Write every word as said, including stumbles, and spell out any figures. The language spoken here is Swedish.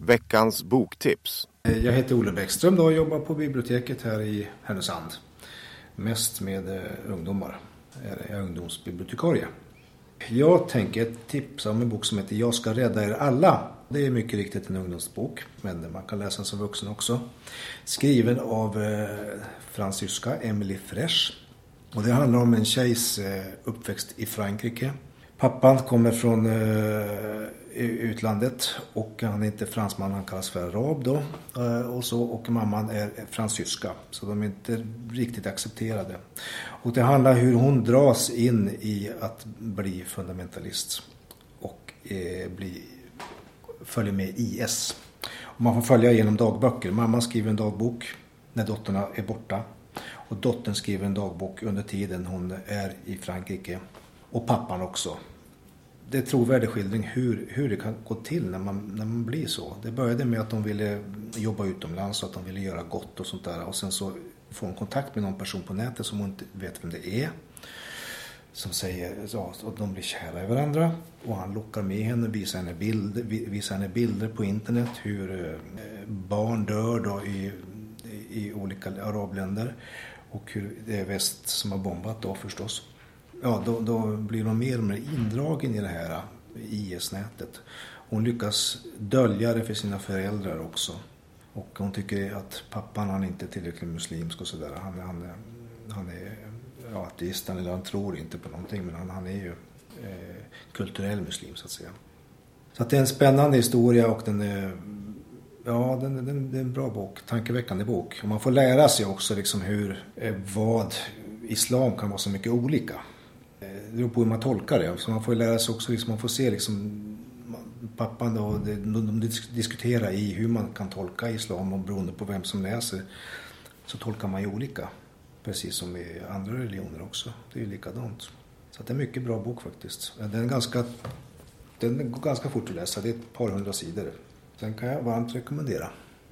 Veckans boktips. Jag heter Olle Bäckström och jobbar på biblioteket här i Härnösand. Mest med eh, ungdomar. Jag är ungdomsbibliotekarie. Jag tänker tipsa om en bok som heter Jag ska rädda er alla. Det är mycket riktigt en ungdomsbok, men man kan läsa den som vuxen också. Skriven av eh, fransyska Emily Fresh. Och det handlar om en tjejs eh, uppväxt i Frankrike. Pappan kommer från eh, utlandet och han är inte fransman, han kallas för arab då. Eh, och, så, och mamman är fransyska, så de är inte riktigt accepterade. Och det handlar om hur hon dras in i att bli fundamentalist och eh, bli, följa med I S. Och man får följa genom dagböcker. Mamman skriver en dagbok när dotterna är borta. Och dottern skriver en dagbok under tiden hon är i Frankrike. Och pappan också. Det är trovärdig skildring hur, hur det kan gå till när man, när man blir så. Det började med att de ville jobba utomlands och att de ville göra gott och sånt där. Och sen så får hon kontakt med någon person på nätet som hon inte vet vem det är. Som säger ja, att de blir kära i varandra. Och han lockar med henne, visar henne bilder, visar henne bilder på internet. Hur barn dör då i, i olika arabländer. Och hur det är väst som har bombat då förstås. Ja, då, då blir de mer och mer indragen i det här I S-nätet. Hon lyckas dölja det för sina föräldrar också. Och hon tycker att pappan han inte är tillräckligt muslimsk och sådär. Han, han, han är ja, ateist, eller han tror inte på någonting. Men han, han är ju eh, kulturell muslim så att säga. Så att det är en spännande historia och den är, ja, den, den, det är en bra bok. Tankeväckande bok. Och man får lära sig också liksom hur, eh, vad islam kan vara så mycket olika. Det beror på hur man tolkar det. Så man får lära sig också, liksom, man får se liksom, pappan då, de, de diskuterar i hur man kan tolka islam och beroende på vem som läser så tolkar man ju olika. Precis som i andra religioner också. Det är ju likadant. Så det är en mycket bra bok faktiskt. Den är ganska, den går ganska fort att läsa. Det är ett par hundra sidor. Den kan jag varmt rekommendera.